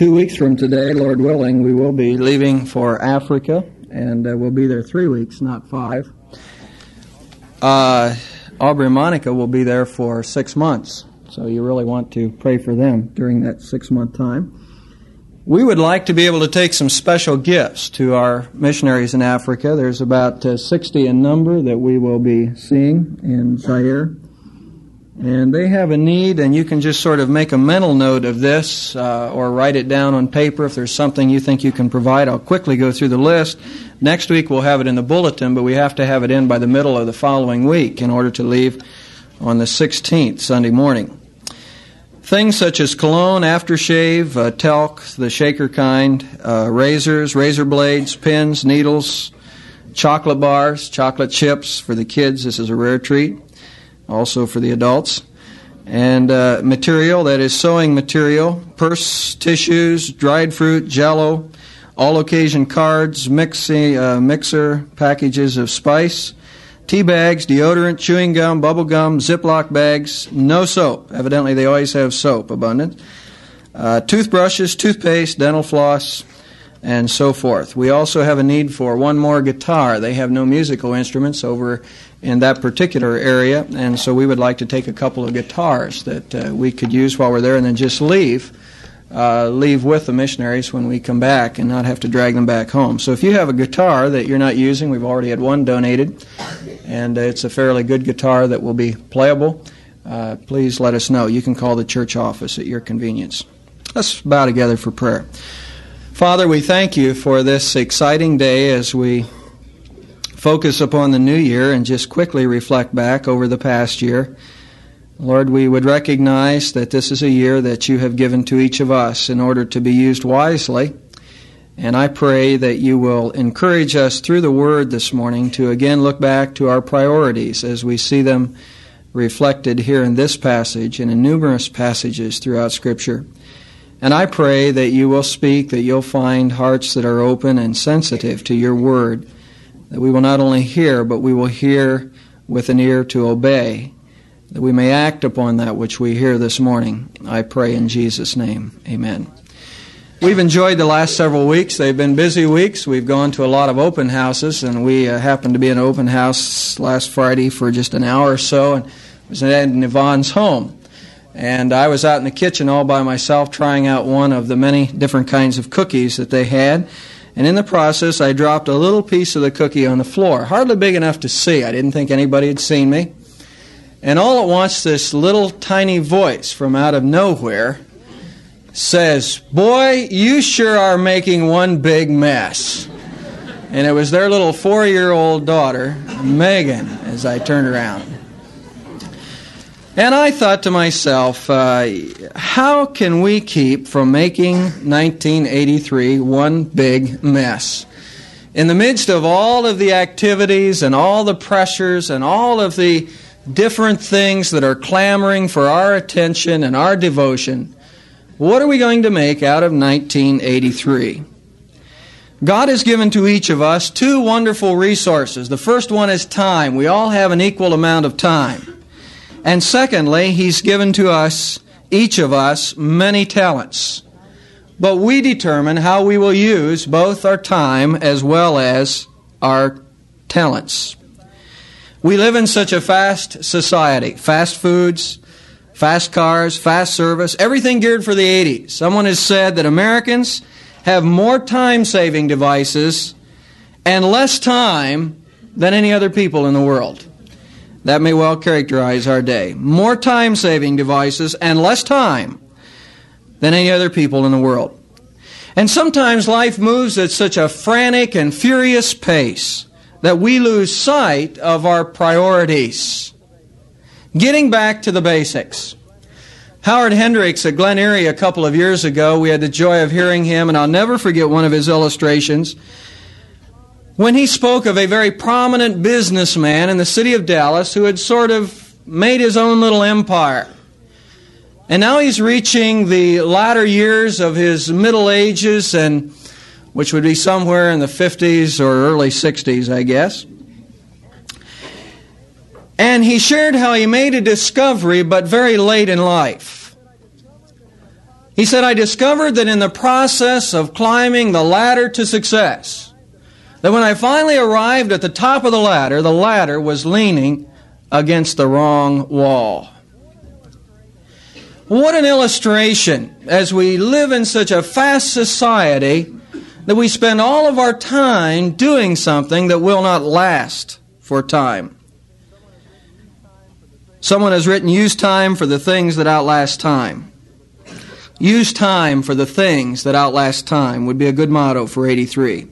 2 weeks from today, Lord willing, we will be leaving for Africa, and we'll be there 3 weeks, not 5. Aubrey and Monica will be there for 6 months, so you really want to pray for them during that 6-month time. We would like to be able to take some special gifts to our missionaries in Africa. There's about 60 in number that we will be seeing in Zaire. And they have a need, and you can just sort of make a mental note of this or write it down on paper if there's something you think you can provide. I'll quickly go through the list. Next week we'll have it in the bulletin, but we have to have it in by the middle of the following week in order to leave on the 16th, Sunday morning. Things such as cologne, aftershave, talc, the shaker kind, razors, razor blades, pins, needles, chocolate bars, chocolate chips for the kids. This is a rare treat. Also for the adults. And material, that is sewing material, purse, tissues, dried fruit, Jell-O, all-occasion cards, mixer, packages of spice, tea bags, deodorant, chewing gum, bubble gum, Ziploc bags, no soap. Evidently they always have soap abundant. Toothbrushes, toothpaste, dental floss, and so forth. We also have a need for one more guitar. They have no musical instruments over in that particular area, and so we would like to take a couple of guitars that we could use while we're there and then just leave with the missionaries when we come back and not have to drag them back home. So if you have a guitar that you're not using, we've already had one donated, and it's a fairly good guitar that will be playable, please let us know. You can call the church office at your convenience. Let's bow together for prayer. Father, we thank you for this exciting day as we focus upon the new year and just quickly reflect back over the past year. Lord, we would recognize that this is a year that you have given to each of us in order to be used wisely. And I pray that you will encourage us through the Word this morning to again look back to our priorities as we see them reflected here in this passage and in numerous passages throughout Scripture. And I pray that you will speak, that you'll find hearts that are open and sensitive to your Word, that we will not only hear, but we will hear with an ear to obey, that we may act upon that which we hear this morning. I pray in Jesus' name. Amen. We've enjoyed the last several weeks. They've been busy weeks. We've gone to a lot of open houses, and we happened to be in an open house last Friday for just an hour or so, and it was at Yvonne's home. And I was out in the kitchen all by myself trying out one of the many different kinds of cookies that they had. And in the process, I dropped a little piece of the cookie on the floor, hardly big enough to see. I didn't think anybody had seen me. And all at once, this little tiny voice from out of nowhere says, "Boy, you sure are making one big mess." And it was their little 4-year-old daughter, Megan, as I turned around. And I thought to myself, how can we keep from making 1983 one big mess? In the midst of all of the activities and all the pressures and all of the different things that are clamoring for our attention and our devotion, what are we going to make out of 1983? God has given to each of us 2 wonderful resources. The first one is time. We all have an equal amount of time. And secondly, He's given to us, each of us, many talents. But we determine how we will use both our time as well as our talents. We live in such a fast society. Fast foods, fast cars, fast service, everything geared for the 80s. Someone has said that Americans have more time-saving devices and less time than any other people in the world. That may well characterize our day. More time-saving devices and less time than any other people in the world. And sometimes life moves at such a frantic and furious pace that we lose sight of our priorities. Getting back to the basics. Howard Hendricks at Glen Erie a couple of years ago, we had the joy of hearing him, and I'll never forget one of his illustrations when he spoke of a very prominent businessman in the city of Dallas who had sort of made his own little empire. And now he's reaching the latter years of his middle ages, and which would be somewhere in the 50s or early 60s, I guess. And he shared how he made a discovery, but very late in life. He said, I discovered that in the process of climbing the ladder to success, that when I finally arrived at the top of the ladder was leaning against the wrong wall. What an illustration, as we live in such a fast society, that we spend all of our time doing something that will not last for time. Someone has written, use time for the things that outlast time. Use time for the things that outlast time would be a good motto for 83.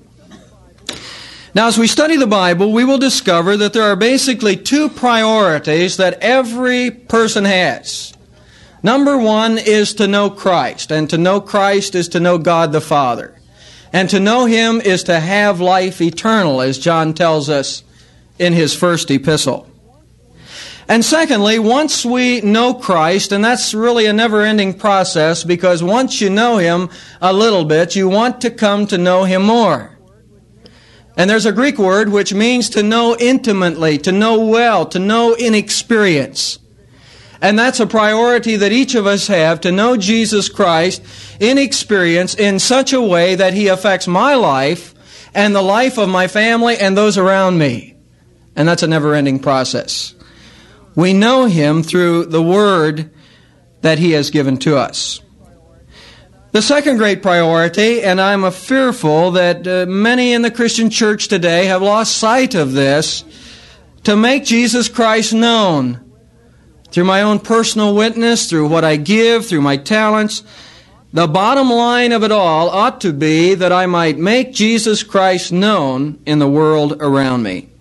Now, as we study the Bible, we will discover that there are basically two priorities that every person has. Number one is to know Christ, and to know Christ is to know God the Father. And to know Him is to have life eternal, as John tells us in his first epistle. And secondly, once we know Christ, and that's really a never-ending process, because once you know Him a little bit, you want to come to know Him more. And there's a Greek word which means to know intimately, to know well, to know in experience. And that's a priority that each of us have, to know Jesus Christ in experience in such a way that He affects my life and the life of my family and those around me. And that's a never-ending process. We know Him through the Word that He has given to us. The second great priority, and I'm fearful that many in the Christian church today have lost sight of this, to make Jesus Christ known through my own personal witness, through what I give, through my talents. The bottom line of it all ought to be that I might make Jesus Christ known in the world around me.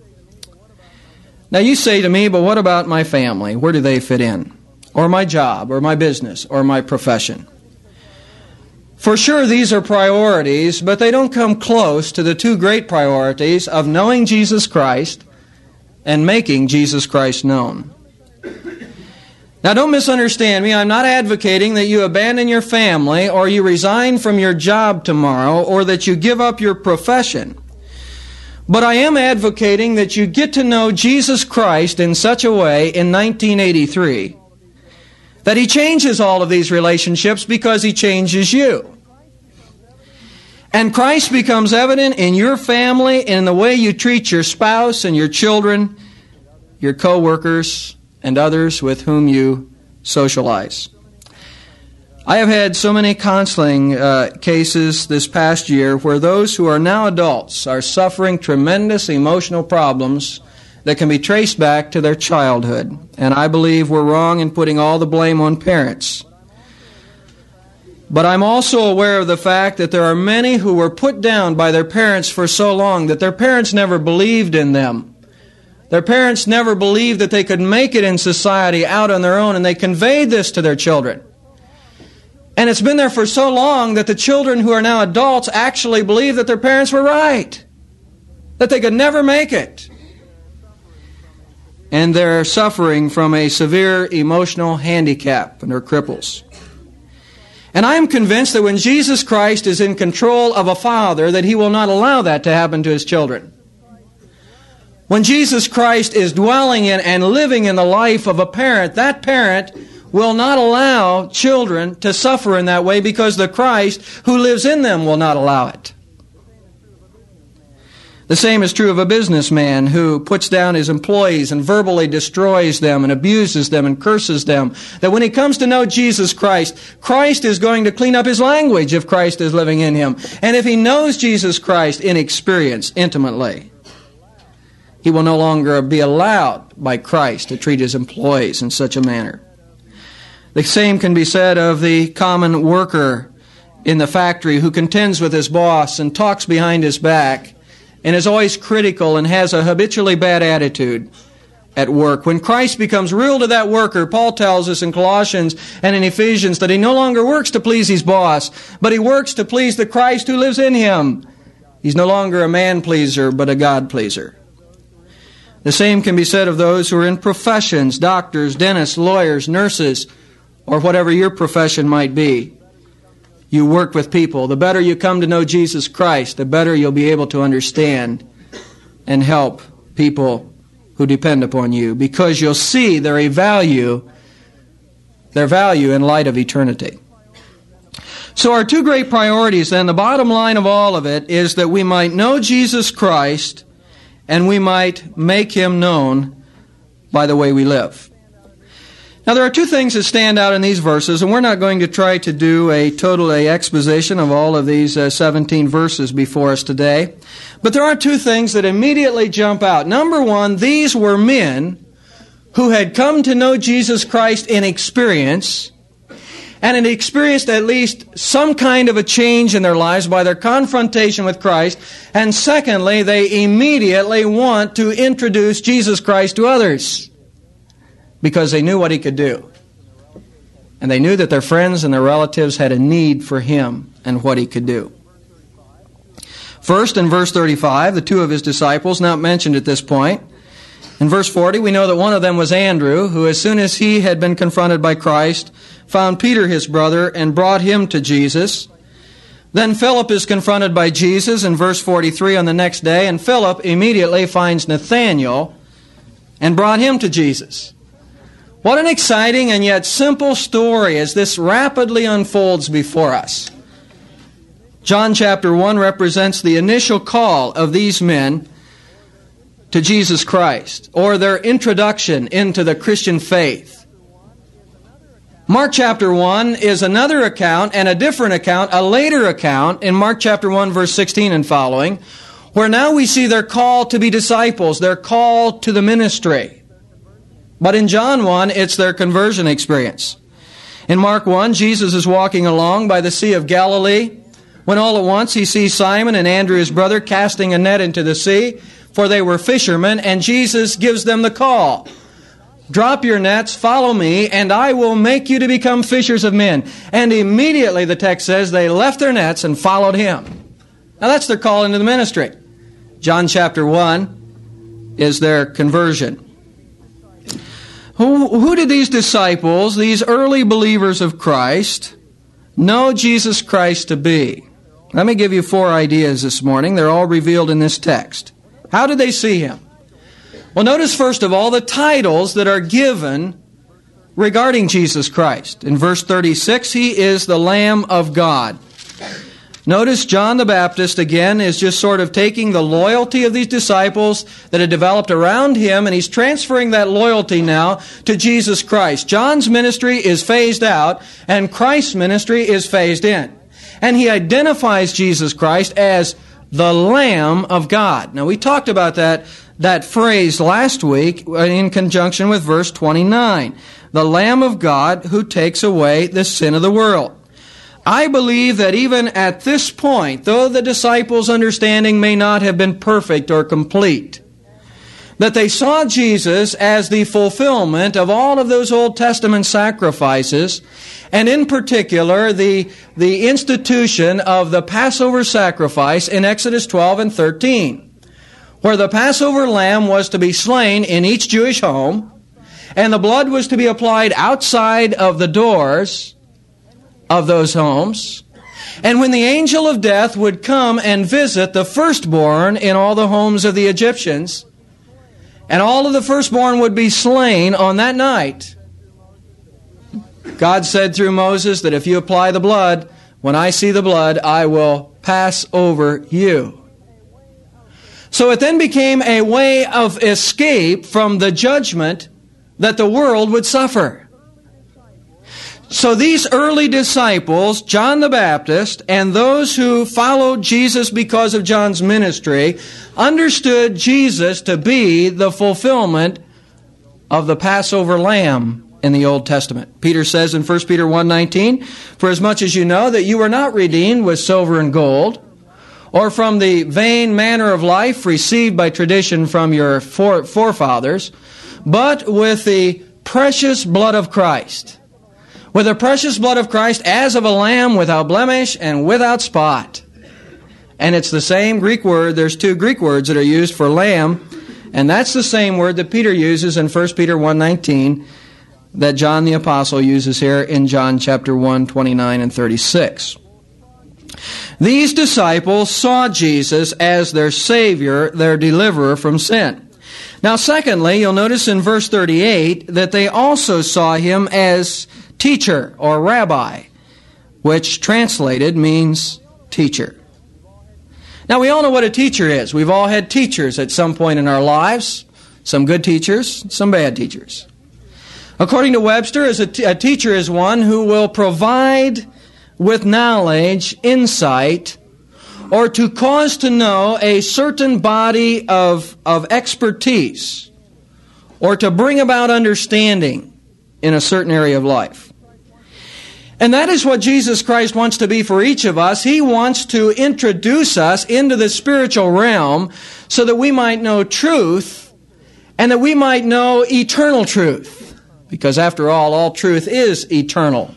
Now you say to me, but what about my family? Where do they fit in? Or my job, or my business, or my profession? For sure, these are priorities, but they don't come close to the two great priorities of knowing Jesus Christ and making Jesus Christ known. Now, don't misunderstand me. I'm not advocating that you abandon your family or you resign from your job tomorrow or that you give up your profession. But I am advocating that you get to know Jesus Christ in such a way in 1983 that He changes all of these relationships because He changes you. And Christ becomes evident in your family and in the way you treat your spouse and your children, your co-workers, and others with whom you socialize. I have had so many counseling cases this past year where those who are now adults are suffering tremendous emotional problems that can be traced back to their childhood. And I believe we're wrong in putting all the blame on parents. But I'm also aware of the fact that there are many who were put down by their parents for so long that their parents never believed in them. Their parents never believed that they could make it in society out on their own, and they conveyed this to their children. And it's been there for so long that the children who are now adults actually believe that their parents were right, that they could never make it. And they're suffering from a severe emotional handicap, and they're cripples. And I am convinced that when Jesus Christ is in control of a father, that He will not allow that to happen to His children. When Jesus Christ is dwelling in and living in the life of a parent, that parent will not allow children to suffer in that way because the Christ who lives in them will not allow it. The same is true of a businessman who puts down his employees and verbally destroys them and abuses them and curses them. That when he comes to know Jesus Christ, Christ is going to clean up his language if Christ is living in him. And if he knows Jesus Christ in experience, intimately, he will no longer be allowed by Christ to treat his employees in such a manner. The same can be said of the common worker in the factory who contends with his boss and talks behind his back and is always critical and has a habitually bad attitude at work. When Christ becomes real to that worker, Paul tells us in Colossians and in Ephesians that he no longer works to please his boss, but he works to please the Christ who lives in him. He's no longer a man-pleaser, but a God-pleaser. The same can be said of those who are in professions, doctors, dentists, lawyers, nurses, or whatever your profession might be. You work with people. The better you come to know Jesus Christ, the better you'll be able to understand and help people who depend upon you, because you'll see their value in light of eternity. So our two great priorities then, the bottom line of all of it, is that we might know Jesus Christ and we might make Him known by the way we live. Now there are two things that stand out in these verses, and we're not going to try to do a total exposition of all of these 17 verses before us today. But there are two things that immediately jump out. Number one, these were men who had come to know Jesus Christ in experience, and had experienced at least some kind of a change in their lives by their confrontation with Christ. And secondly, they immediately want to introduce Jesus Christ to others because they knew what He could do. And they knew that their friends and their relatives had a need for Him and what He could do. First, in verse 35, the two of His disciples, not mentioned at this point. In verse 40, we know that one of them was Andrew, who as soon as he had been confronted by Christ, found Peter his brother and brought him to Jesus. Then Philip is confronted by Jesus in verse 43 on the next day, and Philip immediately finds Nathanael and brought him to Jesus. What an exciting and yet simple story as this rapidly unfolds before us. John chapter 1 represents the initial call of these men to Jesus Christ, or their introduction into the Christian faith. Mark chapter 1 is another account and a different account, a later account in Mark chapter 1 verse 16 and following, where now we see their call to be disciples, their call to the ministry. But in John 1, it's their conversion experience. In Mark 1, Jesus is walking along by the Sea of Galilee, when all at once He sees Simon and Andrew his brother casting a net into the sea, for they were fishermen, and Jesus gives them the call. Drop your nets, follow me, and I will make you to become fishers of men. And immediately, the text says, they left their nets and followed Him. Now that's their call into the ministry. John chapter 1 is their conversion. Who did these disciples, these early believers of Christ, know Jesus Christ to be? Let me give you 4 ideas this morning. They're all revealed in this text. How did they see Him? Well, notice first of all the titles that are given regarding Jesus Christ. In verse 36, He is the Lamb of God. Notice John the Baptist, again, is just sort of taking the loyalty of these disciples that had developed around Him, and he's transferring that loyalty now to Jesus Christ. John's ministry is phased out, and Christ's ministry is phased in. And he identifies Jesus Christ as the Lamb of God. Now, we talked about that phrase last week in conjunction with verse 29. The Lamb of God who takes away the sin of the world. I believe that even at this point, though the disciples' understanding may not have been perfect or complete, that they saw Jesus as the fulfillment of all of those Old Testament sacrifices, and in particular, the institution of the Passover sacrifice in Exodus 12 and 13, where the Passover lamb was to be slain in each Jewish home, and the blood was to be applied outside of the doors of those homes. And when the angel of death would come and visit the firstborn in all the homes of the Egyptians, and all of the firstborn would be slain on that night, God said through Moses that if you apply the blood, when I see the blood, I will pass over you. So it then became a way of escape from the judgment that the world would suffer. So these early disciples, John the Baptist, and those who followed Jesus because of John's ministry, understood Jesus to be the fulfillment of the Passover lamb in the Old Testament. Peter says in 1 Peter 1:19, "For as much as you know that you were not redeemed with silver and gold, or from the vain manner of life received by tradition from your forefathers, but with the precious blood of Christ." With the precious blood of Christ as of a lamb without blemish and without spot. And it's the same Greek word. There's 2 Greek words that are used for lamb. And that's the same word that Peter uses in 1 Peter 1:19 that John the Apostle uses here in John chapter 1, 29 and 36. These disciples saw Jesus as their Savior, their deliverer from sin. Now, secondly, you'll notice in verse 38 that they also saw Him as teacher or rabbi. which translated means teacher. Now, we all know what a teacher is. We've all had teachers at some point in our lives. Some good teachers, some bad teachers. According to Webster, a teacher is one who will provide with knowledge, insight, or to cause to know a certain body of expertise, or to bring about understanding in a certain area of life. And that is what Jesus Christ wants to be for each of us. He wants to introduce us into the spiritual realm so that we might know truth and that we might know eternal truth. Because after all truth is eternal.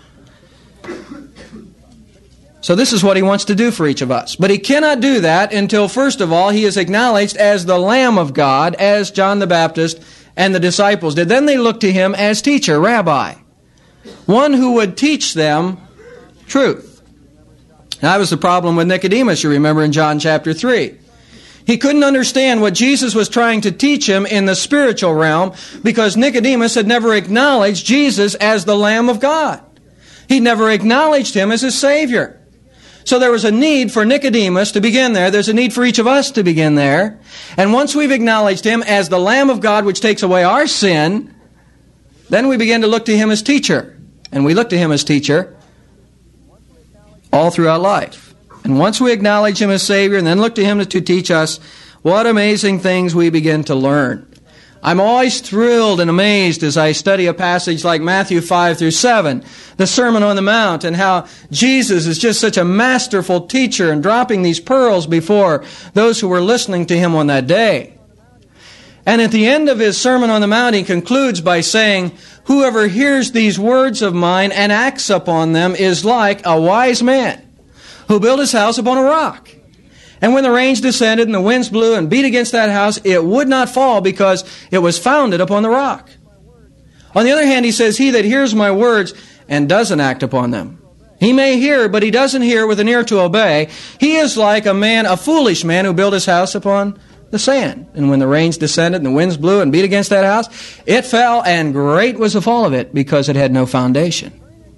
So this is what He wants to do for each of us. But He cannot do that until, first of all, He is acknowledged as the Lamb of God, as John the Baptist and the disciples did. Then they looked to Him as teacher, rabbi. One who would teach them truth. Now, that was the problem with Nicodemus, you remember in John chapter 3. He couldn't understand what Jesus was trying to teach him in the spiritual realm because Nicodemus had never acknowledged Jesus as the Lamb of God. He never acknowledged Him as his Savior. So there was a need for Nicodemus to begin there. There's a need for each of us to begin there. And once we've acknowledged Him as the Lamb of God which takes away our sin, then we begin to look to Him as teacher. And we look to Him as teacher all throughout life. And once we acknowledge Him as Savior and then look to Him to teach us, what amazing things we begin to learn. I'm always thrilled and amazed as I study a passage like Matthew 5 through 7, the Sermon on the Mount, and how Jesus is just such a masterful teacher and dropping these pearls before those who were listening to Him on that day. And at the end of His Sermon on the Mount, He concludes by saying, "Whoever hears these words of mine and acts upon them is like a wise man who built his house upon a rock. And when the rains descended and the winds blew and beat against that house, it would not fall because it was founded upon the rock." On the other hand, He says, "He that hears my words and doesn't act upon them." He may hear, but he doesn't hear with an ear to obey. He is like a foolish man who built his house upon the sand. And when the rains descended and the winds blew and beat against that house, it fell, and great was the fall of it because it had no foundation.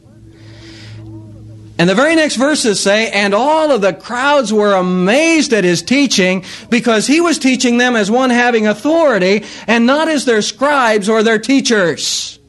And the very next verses say, "And all of the crowds were amazed at His teaching because He was teaching them as one having authority and not as their scribes or their teachers."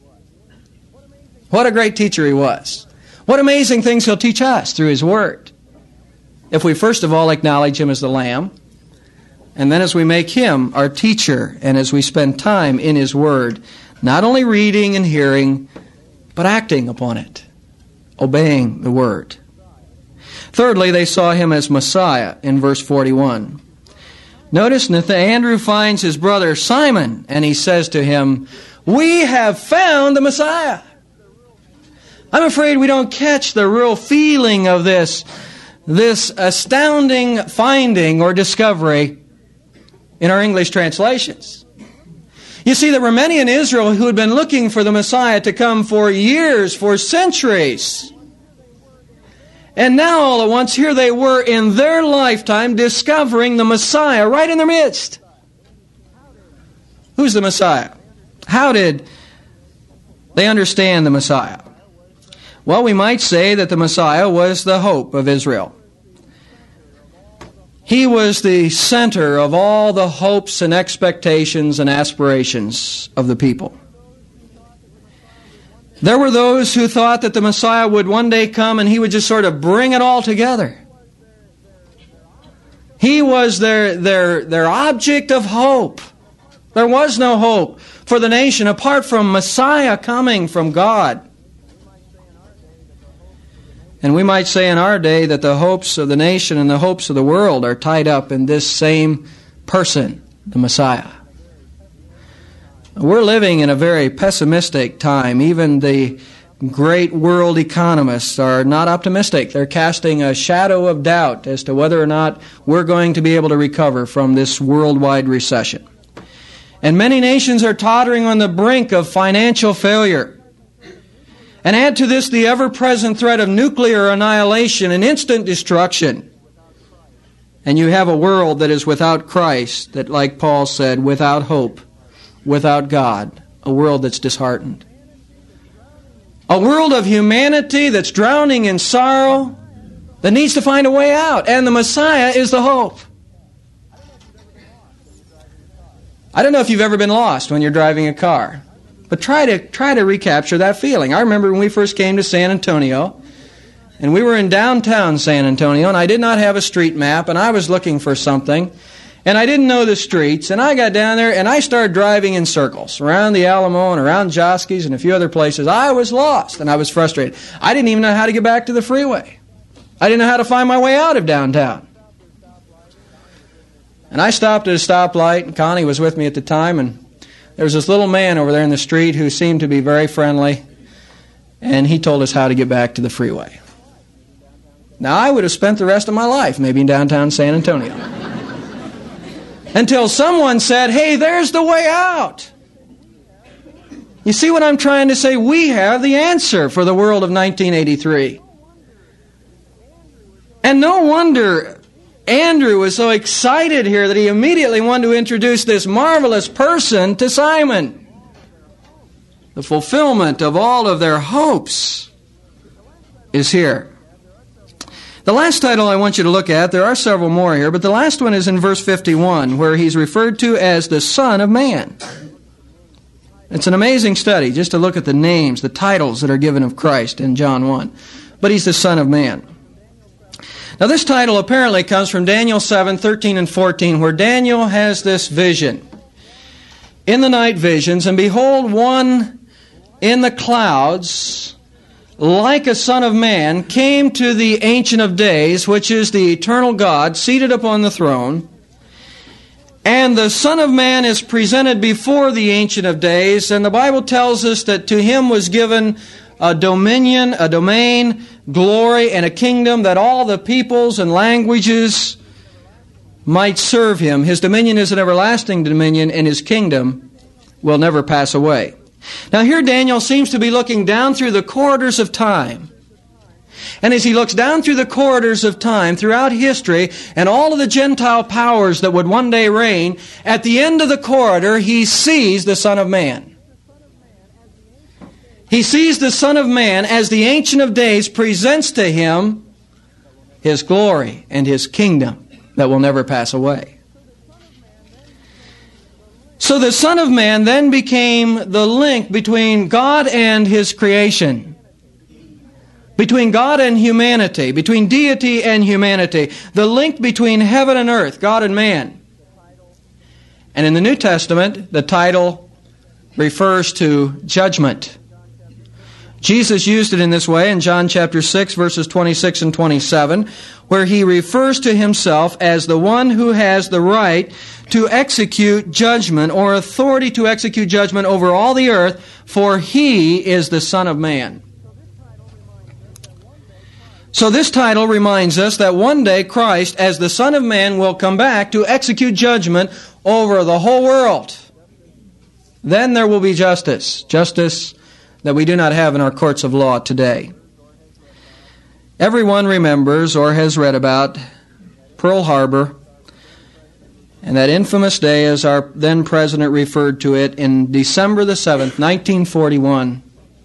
What a great teacher He was. What amazing things He'll teach us through His Word. If we first of all acknowledge Him as the Lamb, and then as we make Him our teacher, and as we spend time in His Word, not only reading and hearing, but acting upon it. Obeying the Word. Thirdly, they saw Him as Messiah in verse 41. Notice Andrew finds his brother Simon, and he says to him, "We have found the Messiah." I'm afraid we don't catch the real feeling of this astounding finding or discovery in our English translations. You see, there were many in Israel who had been looking for the Messiah to come for years, for centuries. And now all at once, here they were in their lifetime discovering the Messiah right in their midst. Who's the Messiah? How did they understand the Messiah? Well, we might say that the Messiah was the hope of Israel. He was the center of all the hopes and expectations and aspirations of the people. There were those who thought that the Messiah would one day come and He would just sort of bring it all together. He was their object of hope. There was no hope for the nation apart from Messiah coming from God. And we might say in our day that the hopes of the nation and the hopes of the world are tied up in this same person, the Messiah. We're living in a very pessimistic time. Even the great world economists are not optimistic. They're casting a shadow of doubt as to whether or not we're going to be able to recover from this worldwide recession. And many nations are tottering on the brink of financial failure. And add to this the ever-present threat of nuclear annihilation and instant destruction. And you have a world that is without Christ, that, like Paul said, without hope, without God, a world that's disheartened. A world of humanity that's drowning in sorrow, that needs to find a way out. And the Messiah is the hope. I don't know if you've ever been lost when you're driving a car, but try to recapture that feeling. I remember when we first came to San Antonio, and we were in downtown San Antonio, and I did not have a street map, and I was looking for something, and I didn't know the streets, and I got down there, and I started driving in circles around the Alamo and around Joske's and a few other places. I was lost, and I was frustrated. I didn't even know how to get back to the freeway. I didn't know how to find my way out of downtown. And I stopped at a stoplight, and Connie was with me at the time, and there was this little man over there in the street who seemed to be very friendly, and he told us how to get back to the freeway. Now, I would have spent the rest of my life maybe in downtown San Antonio. Until someone said, hey, there's the way out. You see what I'm trying to say? We have the answer for the world of 1983. And no wonder Andrew was so excited here that he immediately wanted to introduce this marvelous person to Simon. The fulfillment of all of their hopes is here. The last title I want you to look at, there are several more here, but the last one is in verse 51, where he's referred to as the Son of Man. It's an amazing study just to look at the names, the titles that are given of Christ in John 1. But he's the Son of Man. Now this title apparently comes from Daniel 7, 13 and 14, where Daniel has this vision. In the night visions, and behold, one in the clouds, like a son of man, came to the Ancient of Days, which is the eternal God, seated upon the throne. And the Son of Man is presented before the Ancient of Days, and the Bible tells us that to him was given a dominion, a domain, glory, and a kingdom that all the peoples and languages might serve him. His dominion is an everlasting dominion, and his kingdom will never pass away. Now here Daniel seems to be looking down through the corridors of time. And as he looks down through the corridors of time throughout history and all of the Gentile powers that would one day reign, at the end of the corridor he sees the Son of Man. He sees the Son of Man as the Ancient of Days presents to him his glory and his kingdom that will never pass away. So the Son of Man then became the link between God and His creation, between God and humanity, between deity and humanity, the link between heaven and earth, God and man. And in the New Testament, the title refers to judgment. Jesus used it in this way in John chapter 6, verses 26 and 27, where He refers to Himself as the one who has the right to execute judgment, or authority to execute judgment over all the earth, for He is the Son of Man. So this title reminds us that one day Christ, as the Son of Man, will come back to execute judgment over the whole world. Then there will be justice. Justice that we do not have in our courts of law today. Everyone remembers or has read about Pearl Harbor, and that infamous day, as our then President referred to it, in December the 7th, 1941.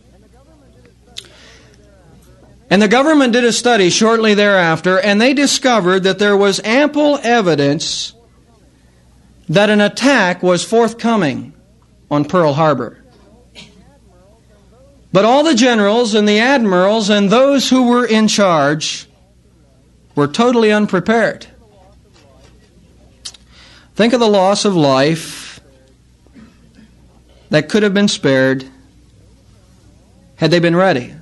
And the government did a study shortly thereafter, and they discovered that there was ample evidence that an attack was forthcoming on Pearl Harbor. But all the generals and the admirals and those who were in charge were totally unprepared. Think of the loss of life that could have been spared had they been ready.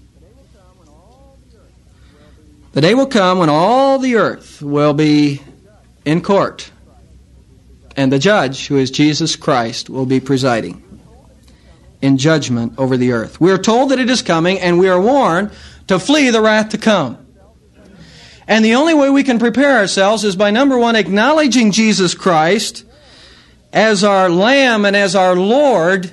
The day will come when all the earth will be in court, and the judge, who is Jesus Christ, will be presiding in judgment over the earth. We are told that it is coming, and we are warned to flee the wrath to come. And the only way we can prepare ourselves is by, number one, acknowledging Jesus Christ as our Lamb and as our Lord,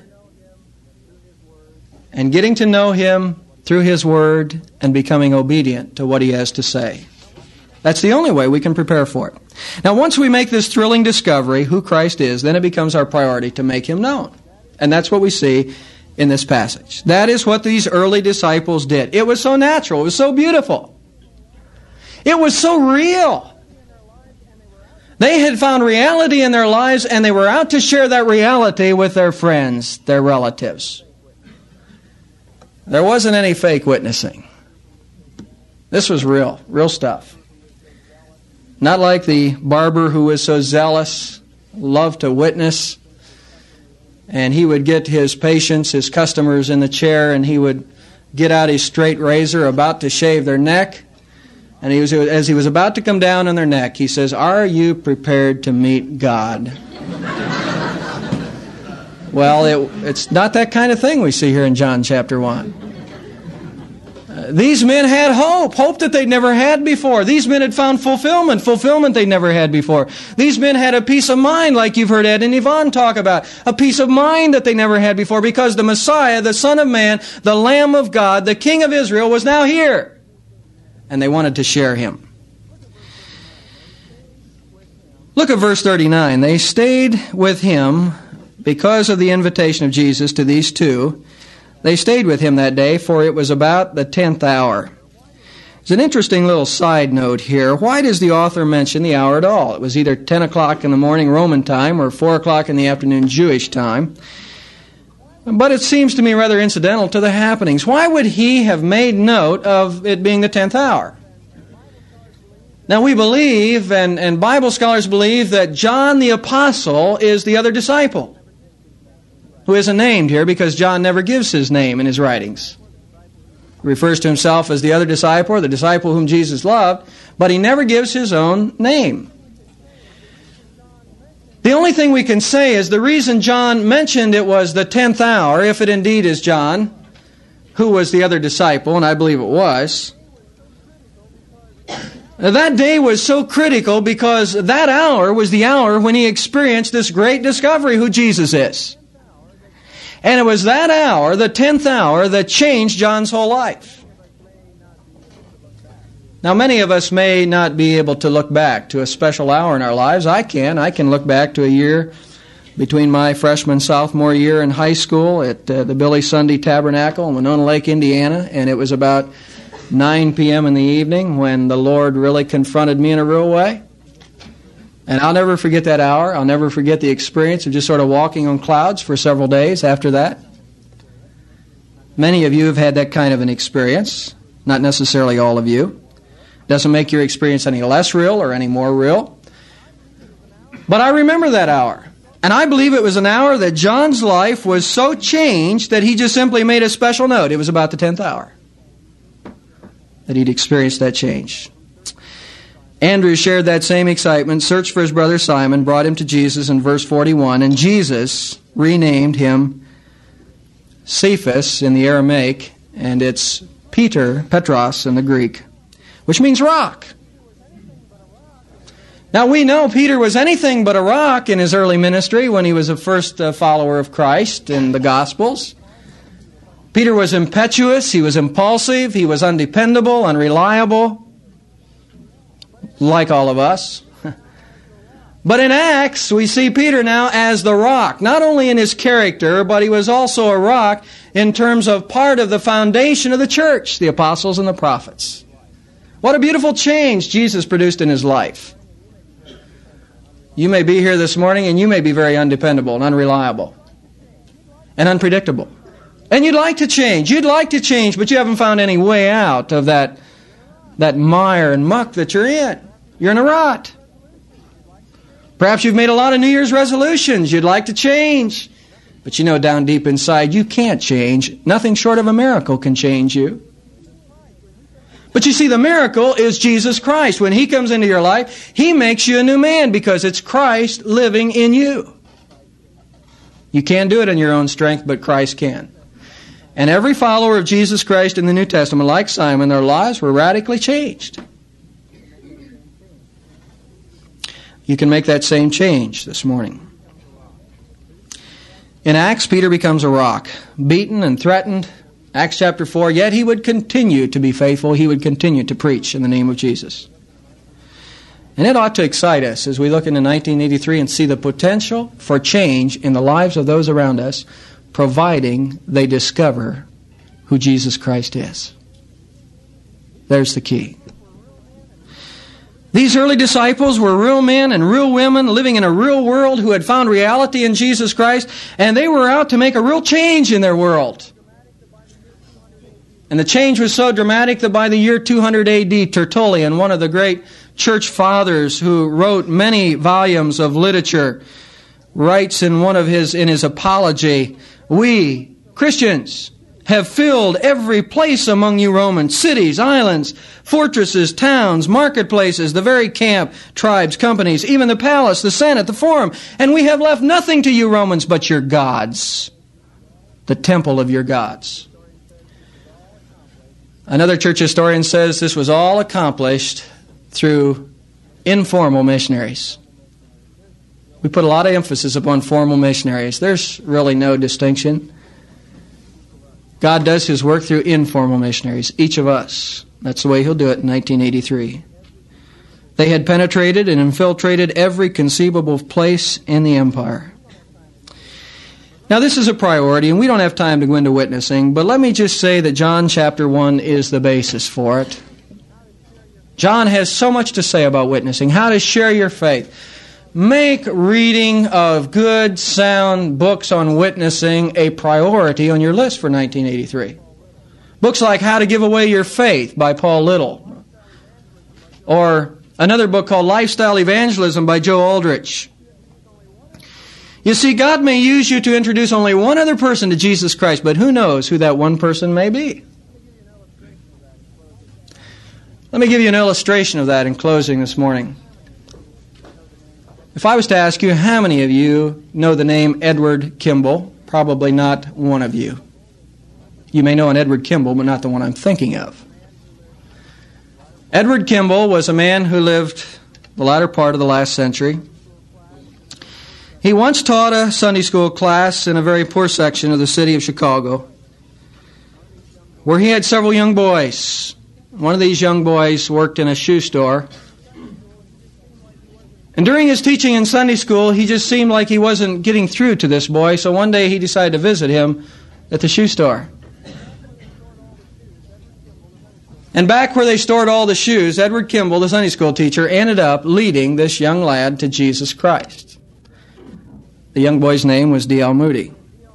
and getting to know Him through His Word and becoming obedient to what He has to say. That's the only way we can prepare for it. Now, once we make this thrilling discovery, who Christ is, then it becomes our priority to make Him known. And that's what we see in this passage. That is what these early disciples did. It was so natural. It was so beautiful. It was so real. They had found reality in their lives, and they were out to share that reality with their friends, their relatives. There wasn't any fake witnessing. This was real stuff. Not like the barber who was so zealous, loved to witness, and he would get his patients, his customers in the chair, and he would get out his straight razor about to shave their neck. And as he was about to come down on their neck, he says, "Are you prepared to meet God?" Well, it's not that kind of thing we see here in John chapter 1. These men had hope that they'd never had before. These men had found fulfillment they'd never had before. These men had a peace of mind, like you've heard Ed and Yvonne talk about, a peace of mind that they never had before, because the Messiah, the Son of Man, the Lamb of God, the King of Israel, was now here. And they wanted to share Him. Look at verse 39. They stayed with Him because of the invitation of Jesus to these two. They stayed with Him that day, for it was about the 10th hour. There's an interesting little side note here. Why does the author mention the hour at all? It was either 10 o'clock in the morning Roman time or 4 o'clock in the afternoon Jewish time. But it seems to me rather incidental to the happenings. Why would he have made note of it being the 10th hour? Now we believe, and Bible scholars believe, that John the Apostle is the other disciple, who isn't named here because John never gives his name in his writings. He refers to himself as the other disciple, or the disciple whom Jesus loved, but he never gives his own name. The only thing we can say is the reason John mentioned it was the 10th hour, if it indeed is John, who was the other disciple, and I believe it was. That day was so critical because that hour was the hour when he experienced this great discovery who Jesus is. And it was that hour, the 10th hour, that changed John's whole life. Now, many of us may not be able to look back to a special hour in our lives. I can. I can look back to a year between my freshman, sophomore year in high school at the Billy Sunday Tabernacle in Winona Lake, Indiana. And it was about 9 p.m. in the evening when the Lord really confronted me in a real way. And I'll never forget that hour. I'll never forget the experience of just sort of walking on clouds for several days after that. Many of you have had that kind of an experience. Not necessarily all of you. Doesn't make your experience any less real or any more real. But I remember that hour. And I believe it was an hour that John's life was so changed that he just simply made a special note. It was about the 10th hour that he'd experienced that change. Andrew shared that same excitement, searched for his brother Simon, brought him to Jesus in verse 41, and Jesus renamed him Cephas in the Aramaic, and it's Petros in the Greek, which means rock. Now we know Peter was anything but a rock in his early ministry when he was a first follower of Christ in the Gospels. Peter was impetuous, he was impulsive, he was undependable, unreliable, like all of us. But in Acts, we see Peter now as the rock, not only in his character, but he was also a rock in terms of part of the foundation of the church, the apostles and the prophets. What a beautiful change Jesus produced in his life. You may be here this morning and you may be very undependable and unreliable and unpredictable. And you'd like to change. You'd like to change, but you haven't found any way out of that mire and muck that you're in. You're in a rut. Perhaps you've made a lot of New Year's resolutions. You'd like to change. But you know down deep inside you can't change. Nothing short of a miracle can change you. But you see, the miracle is Jesus Christ. When He comes into your life, He makes you a new man because it's Christ living in you. You can't do it in your own strength, but Christ can. And every follower of Jesus Christ in the New Testament, like Simon, their lives were radically changed. You can make that same change this morning. In Acts, Peter becomes a rock, beaten and threatened. Acts chapter 4, yet he would continue to be faithful. He would continue to preach in the name of Jesus. And it ought to excite us as we look into 1983 and see the potential for change in the lives of those around us providing they discover who Jesus Christ is. There's the key. These early disciples were real men and real women living in a real world who had found reality in Jesus Christ, and they were out to make a real change in their world. And the change was so dramatic that by the year 200 A.D., Tertullian, one of the great church fathers who wrote many volumes of literature, writes in his Apology, "We, Christians, have filled every place among you Romans, cities, islands, fortresses, towns, marketplaces, the very camp, tribes, companies, even the palace, the senate, the forum, and we have left nothing to you Romans but your gods, the temple of your gods." Another church historian says this was all accomplished through informal missionaries. We put a lot of emphasis upon formal missionaries. There's really no distinction. God does His work through informal missionaries, each of us. That's the way He'll do it in 1983. They had penetrated and infiltrated every conceivable place in the empire. Now this is a priority, and we don't have time to go into witnessing, but let me just say that John chapter 1 is the basis for it. John has so much to say about witnessing, how to share your faith. Make reading of good, sound books on witnessing a priority on your list for 1983. Books like How to Give Away Your Faith by Paul Little, or another book called Lifestyle Evangelism by Joe Aldrich. You see, God may use you to introduce only one other person to Jesus Christ, but who knows who that one person may be? Let me give you an illustration of that in closing this morning. If I was to ask you, how many of you know the name Edward Kimball? Probably not one of you. You may know an Edward Kimball, but not the one I'm thinking of. Edward Kimball was a man who lived the latter part of the last century. He once taught a Sunday school class in a very poor section of the city of Chicago, where he had several young boys. One of these young boys worked in a shoe store. And during his teaching in Sunday school, he just seemed like he wasn't getting through to this boy, so one day he decided to visit him at the shoe store. And back where they stored all the shoes, Edward Kimball, the Sunday school teacher, ended up leading this young lad to Jesus Christ. The young boy's name was D.L. Moody.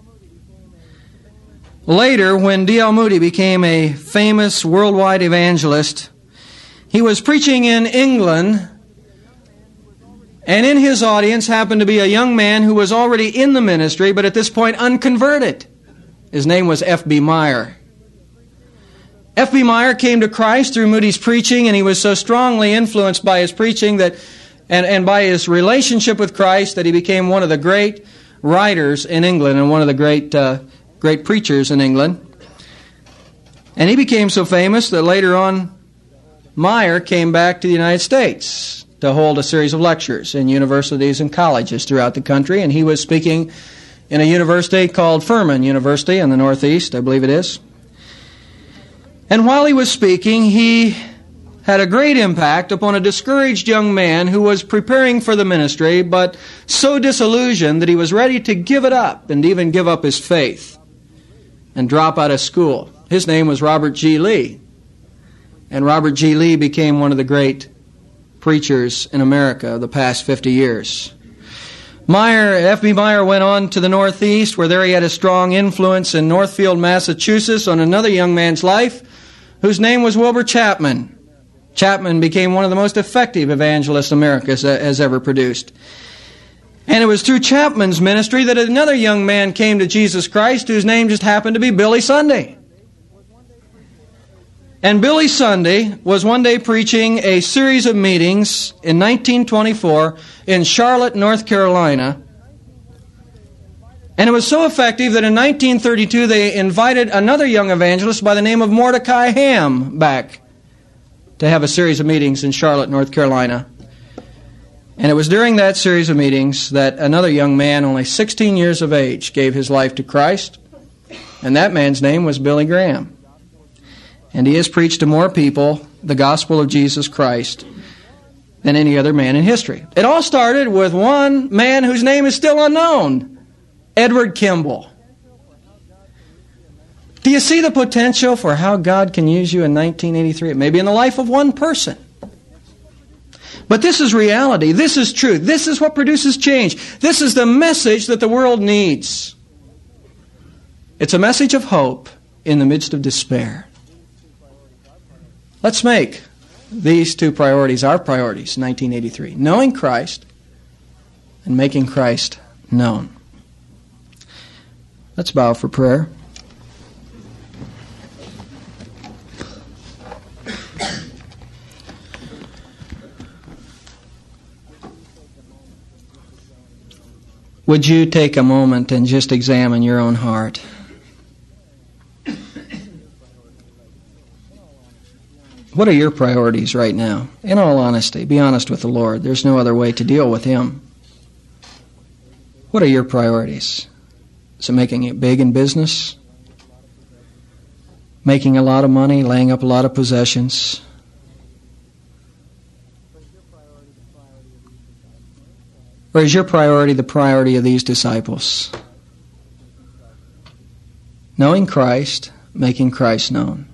Later, when D.L. Moody became a famous worldwide evangelist, he was preaching in England, and in his audience happened to be a young man who was already in the ministry, but at this point unconverted. His name was F.B. Meyer. F.B. Meyer came to Christ through Moody's preaching, and he was so strongly influenced by his preaching that and by his relationship with Christ that he became one of the great writers in England and one of the great preachers in England. And he became so famous that later on Meyer came back to the United States to hold a series of lectures in universities and colleges throughout the country, and he was speaking in a university called Furman University in the Northeast, I believe it is. And while he was speaking, he had a great impact upon a discouraged young man who was preparing for the ministry, but so disillusioned that he was ready to give it up and even give up his faith and drop out of school. His name was Robert G. Lee. And Robert G. Lee became one of the great preachers in America of the past 50 years. F.B. Meyer went on to the Northeast, where there he had a strong influence in Northfield, Massachusetts, on another young man's life, whose name was Wilbur Chapman. Chapman became one of the most effective evangelists America has ever produced. And it was through Chapman's ministry that another young man came to Jesus Christ, whose name just happened to be Billy Sunday. And Billy Sunday was one day preaching a series of meetings in 1924 in Charlotte, North Carolina. And it was so effective that in 1932 they invited another young evangelist by the name of Mordecai Ham back to have a series of meetings in Charlotte, North Carolina. And it was during that series of meetings that another young man, only 16 years of age, gave his life to Christ. And that man's name was Billy Graham. And he has preached to more people the gospel of Jesus Christ than any other man in history. It all started with one man whose name is still unknown, Edward Kimball. Do you see the potential for how God can use you in 1983? It may be in the life of one person. But this is reality. This is truth. This is what produces change. This is the message that the world needs. It's a message of hope in the midst of despair. Let's make these two priorities our priorities in 1983. Knowing Christ and making Christ known. Let's bow for prayer. Would you take a moment and just examine your own heart? What are your priorities right now? In all honesty, be honest with the Lord. There's no other way to deal with Him. What are your priorities? Is it making it big in business? Making a lot of money? Laying up a lot of possessions? Or is your priority the priority of these disciples? Knowing Christ, making Christ known.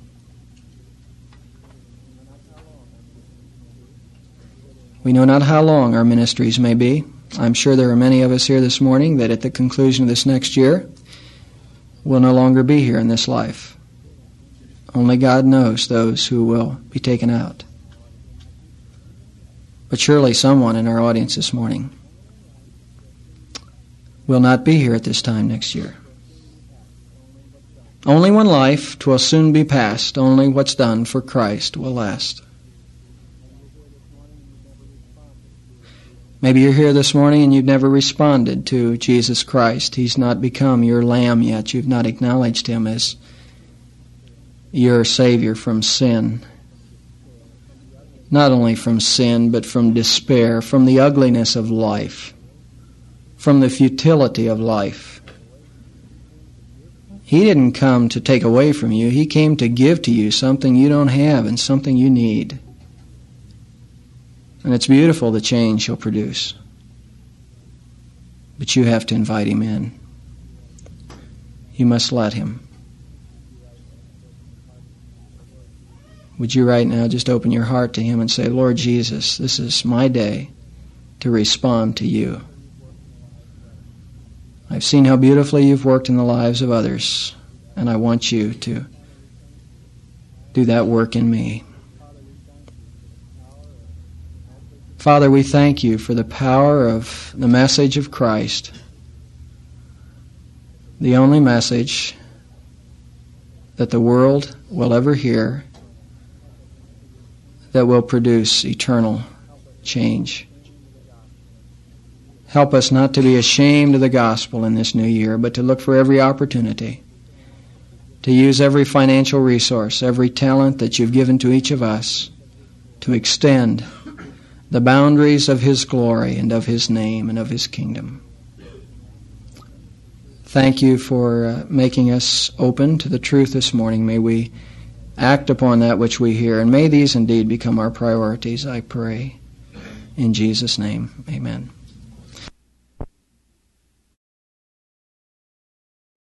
We know not how long our ministries may be. I'm sure there are many of us here this morning that at the conclusion of this next year will no longer be here in this life. Only God knows those who will be taken out. But surely someone in our audience this morning will not be here at this time next year. Only one life, 'twill soon be past. Only what's done for Christ will last. Maybe you're here this morning and you've never responded to Jesus Christ. He's not become your Lamb yet. You've not acknowledged Him as your Savior from sin. Not only from sin, but from despair, from the ugliness of life, from the futility of life. He didn't come to take away from you. He came to give to you something you don't have and something you need. And it's beautiful, the change He'll produce. But you have to invite Him in. You must let Him. Would you right now just open your heart to Him and say, Lord Jesus, this is my day to respond to You. I've seen how beautifully You've worked in the lives of others, and I want You to do that work in me. Father, we thank You for the power of the message of Christ, the only message that the world will ever hear that will produce eternal change. Help us not to be ashamed of the gospel in this new year, but to look for every opportunity, to use every financial resource, every talent that You've given to each of us, to extend the boundaries of His glory and of His name and of His kingdom. Thank You for making us open to the truth this morning. May we act upon that which we hear, and may these indeed become our priorities, I pray. In Jesus' name, amen.